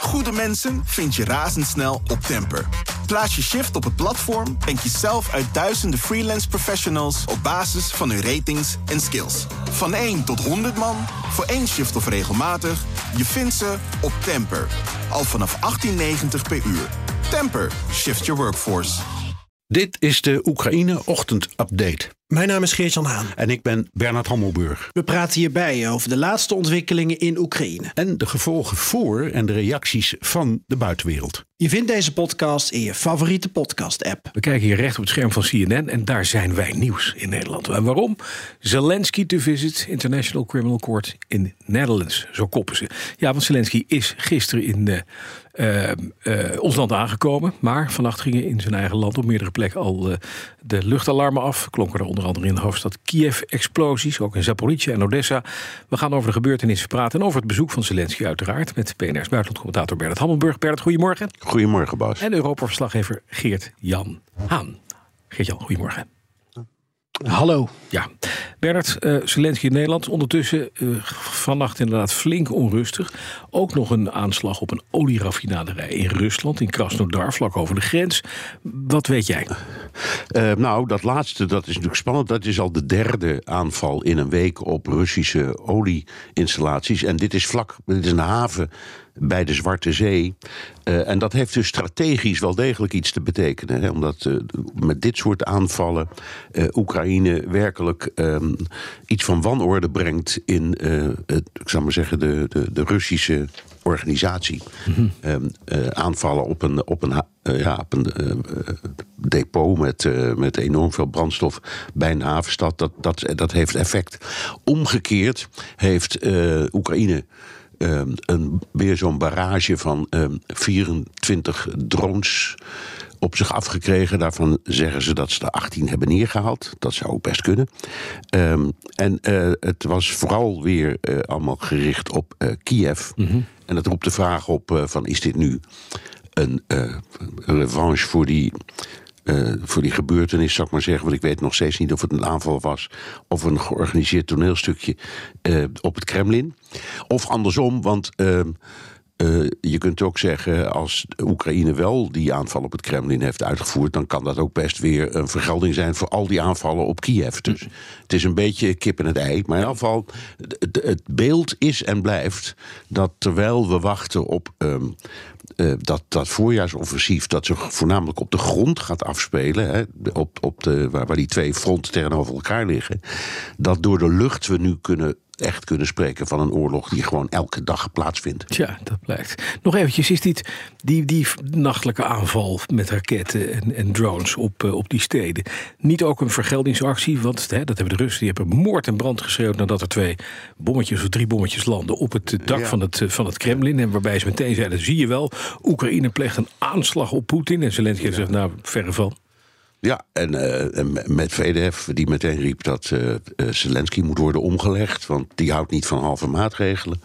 Goede mensen vind je razendsnel op Temper. Plaats je shift op het platform en kies zelf uit duizenden freelance professionals op basis van hun ratings en skills. Van 1 tot 100 man, voor 1 shift of regelmatig, je vindt ze op Temper. Al vanaf 18,90 per uur. Temper, shift your workforce. Dit is de Oekraïne-ochtend-update. Mijn naam is Geert-Jan Haan. En ik ben Bernard Hammelburg. We praten hierbij over de laatste ontwikkelingen in Oekraïne. En de gevolgen voor en de reacties van de buitenwereld. Je vindt deze podcast in je favoriete podcast-app. We kijken hier recht op het scherm van CNN en daar zijn wij nieuws in Nederland. En waarom? Zelensky to visit International Criminal Court in Netherlands, zo koppen ze. Ja, want Zelensky is gisteren in ons land aangekomen. Maar vannacht gingen in zijn eigen land op meerdere plekken al de luchtalarmen af. Klonken er onder andere in de hoofdstad Kiev explosies. Ook in Zaporizhzhia en Odessa. We gaan over de gebeurtenissen praten en over het bezoek van Zelensky uiteraard. Met PNR's buitenlandcommentator Bernard Hammelburg. Bernard, goedemorgen. Goedemorgen, Bas. En Europa-verslaggever Geert-Jan Haan. Geert-Jan, goedemorgen. Hallo. Ja, Bernard, Zelensky in Nederland. Ondertussen vannacht inderdaad flink onrustig. Ook nog een aanslag op een olieraffinaderij in Rusland, in Krasnodar, vlak over de grens. Wat weet jij? Nou, dat laatste, dat is natuurlijk spannend. Dat is al de derde aanval in een week op Russische olieinstallaties. En dit is een haven bij de Zwarte Zee. En dat heeft dus strategisch wel degelijk iets te betekenen. Hè? Omdat met dit soort aanvallen Oekraïne werkelijk iets van wanorde brengt in ik zou maar zeggen, de Russische organisatie. Mm-hmm. Aanvallen op een depot met enorm veel brandstof bij een havenstad. Dat heeft effect. Omgekeerd heeft Oekraïne weer zo'n barrage van 24 drones op zich afgekregen. Daarvan zeggen ze dat ze er 18 hebben neergehaald. Dat zou ook best kunnen. Het was vooral weer allemaal gericht op Kiev. Mm-hmm. En dat roept de vraag op van is dit nu een revanche voor die gebeurtenis, zou ik maar zeggen. Want ik weet nog steeds niet of het een aanval was of een georganiseerd toneelstukje op het Kremlin. Of andersom, want je kunt ook zeggen, als Oekraïne wel die aanval op het Kremlin heeft uitgevoerd, dan kan dat ook best weer een vergelding zijn voor al die aanvallen op Kiev. Dus het is een beetje kip en het ei. Maar in ieder geval, het beeld is en blijft dat terwijl we wachten op dat voorjaarsoffensief, dat zich voornamelijk op de grond gaat afspelen, hè, waar die twee fronten tegenover elkaar liggen, dat door de lucht we nu echt kunnen spreken van een oorlog die gewoon elke dag plaatsvindt. Ja, dat blijkt. Nog eventjes, is die nachtelijke aanval met raketten en drones op die steden niet ook een vergeldingsactie? Want dat hebben de Russen, die hebben moord en brand geschreeuwd nadat er 2 bommetjes of 3 bommetjes landen op het dak van het Kremlin. En waarbij ze meteen zeiden, zie je wel, Oekraïne pleegt een aanslag op Poetin. En Zelensky zegt, nou, verre van. Ja, en Medvedev die meteen riep dat Zelensky moet worden omgelegd, want die houdt niet van halve maatregelen.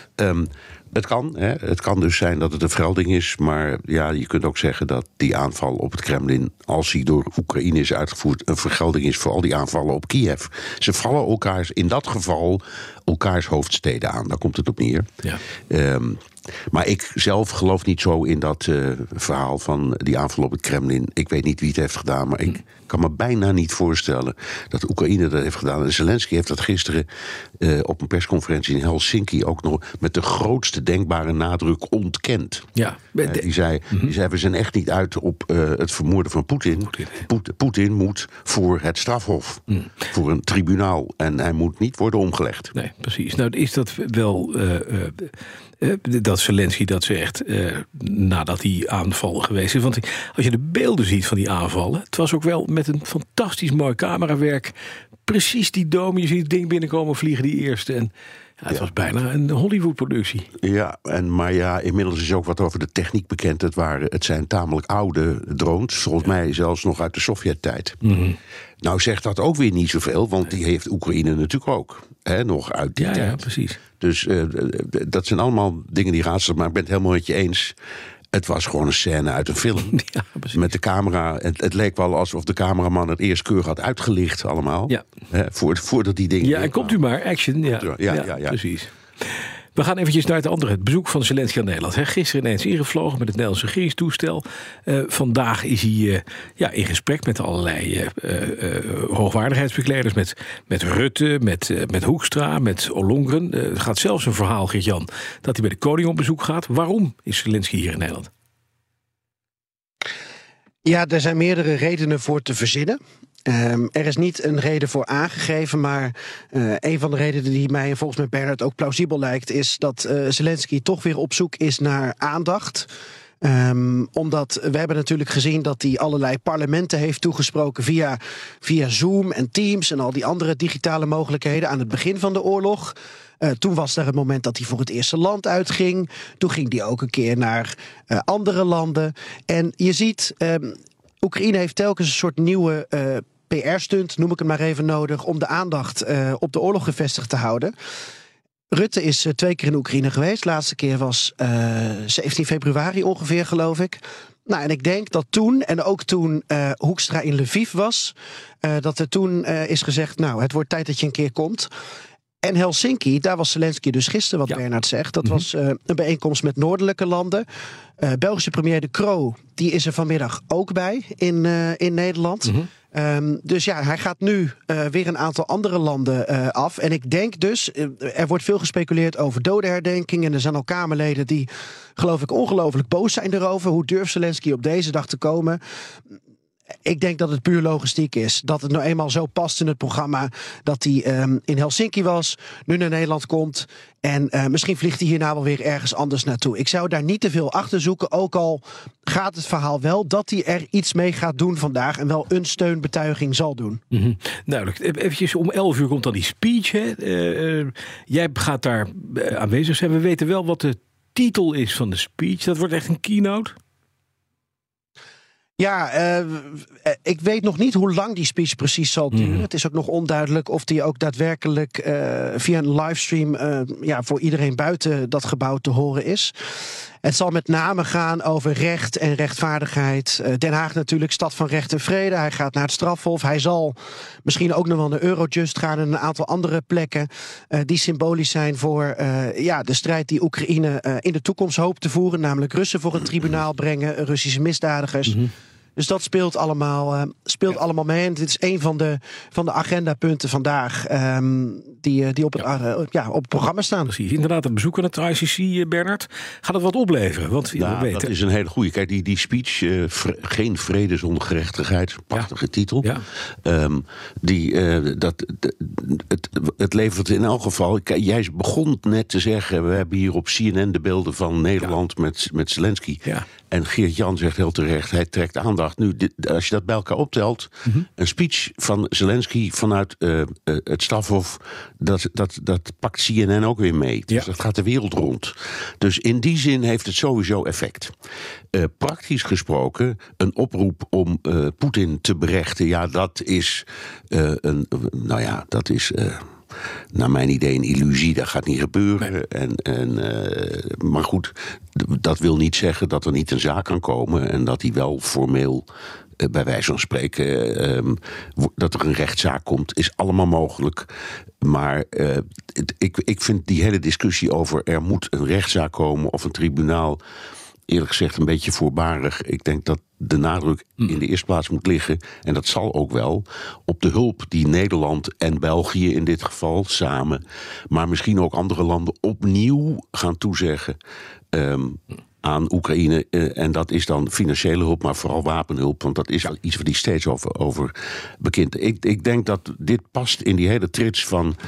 Het kan dus zijn dat het een vergelding is, maar ja, je kunt ook zeggen dat die aanval op het Kremlin, als die door Oekraïne is uitgevoerd, een vergelding is voor al die aanvallen op Kiev. Ze vallen in dat geval elkaars hoofdsteden aan. Daar komt het op neer. Ja. Maar ik zelf geloof niet zo in dat verhaal van die aanval op het Kremlin. Ik weet niet wie het heeft gedaan, maar ik kan me bijna niet voorstellen dat Oekraïne dat heeft gedaan. En Zelensky heeft dat gisteren op een persconferentie in Helsinki ook nog met de grootste denkbare nadruk ontkend. Ja. Die zei, we zijn echt niet uit op het vermoorden van Poetin. Poetin moet voor het strafhof, voor een tribunaal. En hij moet niet worden omgelegd. Nee, precies. Nou, is dat wel dat Zelensky dat zegt nadat die aanval geweest is. Want als je de beelden ziet van die aanvallen, het was ook wel met een fantastisch mooi camerawerk. Precies die dome, je ziet het ding binnenkomen vliegen, die eerste. En het was bijna een Hollywood-productie. Ja, maar inmiddels is ook wat over de techniek bekend. Het zijn tamelijk oude drones, volgens mij zelfs nog uit de Sovjet-tijd. Mm-hmm. Nou zegt dat ook weer niet zoveel, want die heeft Oekraïne natuurlijk ook. Nog uit die tijd. Ja, precies. Dus dat zijn allemaal dingen die raadselen, maar ik ben het helemaal met je eens. Het was gewoon een scène uit een film. Ja, met de camera. Het leek wel alsof de cameraman het eerst keurig had uitgelicht allemaal. Ja. Voordat die dingen... Ja, en komt u maar, action. Ja, precies. We gaan eventjes naar het bezoek van Zelensky aan Nederland. Gisteren ineens ingevlogen met het Nederlandse regeringstoestel. Vandaag is hij in gesprek met allerlei hoogwaardigheidsbekleders. Met Rutte, met Hoekstra, met Ollongren. Er gaat zelfs een verhaal, Geert-Jan, dat hij bij de koning op bezoek gaat. Waarom is Zelensky hier in Nederland? Ja, er zijn meerdere redenen voor te verzinnen. Er is niet een reden voor aangegeven, maar een van de redenen die mij en volgens mij Bernard ook plausibel lijkt, is dat Zelensky toch weer op zoek is naar aandacht. Omdat we hebben natuurlijk gezien dat hij allerlei parlementen heeft toegesproken via Zoom en Teams en al die andere digitale mogelijkheden aan het begin van de oorlog. Toen was er het moment dat hij voor het eerste land uitging. Toen ging hij ook een keer naar andere landen. En je ziet, Oekraïne heeft telkens een soort nieuwe PR-stunt, noem ik het maar even, nodig om de aandacht op de oorlog gevestigd te houden. Rutte is 2 keer in Oekraïne geweest. De laatste keer was 17 februari ongeveer, geloof ik. Nou, en ik denk dat toen, en ook toen Hoekstra in Lviv was, dat er toen is gezegd, nou, het wordt tijd dat je een keer komt. En Helsinki, daar was Zelensky dus gisteren, wat Bernard zegt. Dat was een bijeenkomst met noordelijke landen. Belgische premier De Croo, die is er vanmiddag ook bij in Nederland. Dus ja, hij gaat nu weer een aantal andere landen af. En ik denk dus, er wordt veel gespeculeerd over dodenherdenking. En er zijn al Kamerleden die, geloof ik, ongelooflijk boos zijn erover. Hoe durft Zelensky op deze dag te komen? Ik denk dat het puur logistiek is. Dat het nou eenmaal zo past in het programma dat hij in Helsinki was, nu naar Nederland komt. En misschien vliegt hij hierna wel weer ergens anders naartoe. Ik zou daar niet te veel achter zoeken. Ook al gaat het verhaal wel dat hij er iets mee gaat doen vandaag. En wel een steunbetuiging zal doen. Duidelijk. Eventjes om 11 uur komt dan die speech. Hè? Jij gaat daar aanwezig zijn. We weten wel wat de titel is van de speech. Dat wordt echt een keynote. Ja, ik weet nog niet hoe lang die speech precies zal duren. Het is ook nog onduidelijk of die ook daadwerkelijk via een livestream voor iedereen buiten dat gebouw te horen is. Het zal met name gaan over recht en rechtvaardigheid. Den Haag natuurlijk, stad van recht en vrede. Hij gaat naar het strafhof. Hij zal misschien ook nog wel naar Eurojust gaan en een aantal andere plekken die symbolisch zijn voor de strijd die Oekraïne in de toekomst hoopt te voeren. Namelijk Russen voor het tribunaal brengen, Russische misdadigers. Dus dat speelt allemaal mee. En dit is een van de agendapunten vandaag die op het programma staan. Precies. Inderdaad, het bezoek aan het ICC, Bernard. Gaat het wat opleveren? Want dat is een hele goede. Kijk, die speech, geen vrede zonder gerechtigheid. Prachtige titel. Ja. Het levert in elk geval. Jij begon net te zeggen, we hebben hier op CNN de beelden van Nederland met Zelensky. Ja. En Geert-Jan zegt heel terecht, hij trekt aandacht. Nu, als je dat bij elkaar optelt, een speech van Zelensky vanuit het strafhof, dat pakt CNN ook weer mee. Dus dat gaat de wereld rond. Dus in die zin heeft het sowieso effect. Praktisch gesproken, een oproep om Poetin te berechten, dat is naar mijn idee een illusie, dat gaat niet gebeuren. Nee. Maar goed, dat wil niet zeggen dat er niet een zaak kan komen en dat hij wel formeel, bij wijze van spreken, dat er een rechtszaak komt, is allemaal mogelijk. Maar ik vind die hele discussie over er moet een rechtszaak komen of een tribunaal, eerlijk gezegd een beetje voorbarig. Ik denk dat de nadruk in de eerste plaats moet liggen, en dat zal ook wel, op de hulp die Nederland en België in dit geval samen, maar misschien ook andere landen opnieuw gaan toezeggen aan Oekraïne. En dat is dan financiële hulp, maar vooral wapenhulp, want dat is iets wat die steeds over bekend. Ik denk dat dit past in die hele trits van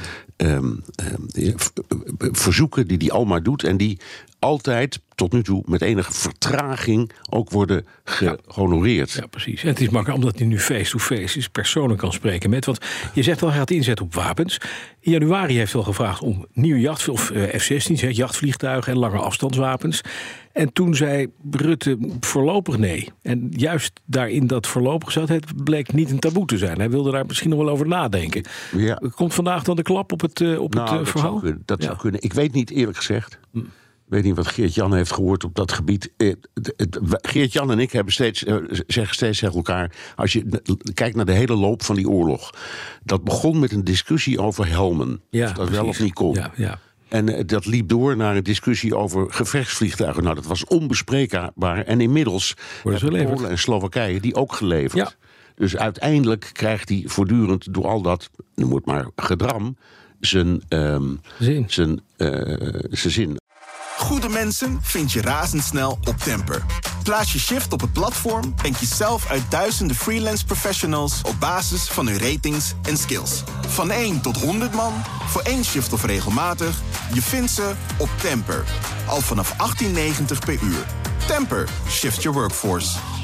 verzoeken die hij allemaal doet en die altijd tot nu toe met enige vertraging ook worden gehonoreerd. Ja, precies. En het is makkelijk omdat hij nu face-to-face is, persoonlijk kan spreken met. Want je zegt wel, hij gaat inzetten op wapens. In januari heeft hij al gevraagd om nieuwe F-16's, jachtvliegtuigen en lange afstandswapens. En toen zei Rutte voorlopig nee. En juist daarin dat voorlopig zat, het bleek niet een taboe te zijn. Hij wilde daar misschien nog wel over nadenken. Ja. Komt vandaag dan de klap op het verhaal? Dat zou kunnen. Ik weet niet, eerlijk gezegd. Ik weet niet wat Geert-Jan heeft gehoord op dat gebied. Geert-Jan en ik zeggen steeds tegen elkaar, als je kijkt naar de hele loop van die oorlog, dat begon met een discussie over helmen. Ja, of dat precies wel of niet kon. Ja. En dat liep door naar een discussie over gevechtsvliegtuigen. Nou, dat was onbespreekbaar. En inmiddels hebben Polen en Slowakije die ook geleverd. Ja. Dus uiteindelijk krijgt hij voortdurend door al dat, noem het maar, gedram, zijn zin. Goede mensen vind je razendsnel op Temper. Plaats je shift op het platform en kies zelf uit duizenden freelance professionals op basis van hun ratings en skills. Van 1 tot 100 man, voor 1 shift of regelmatig, je vindt ze op Temper. Al vanaf 18,90 per uur. Temper, shift your workforce.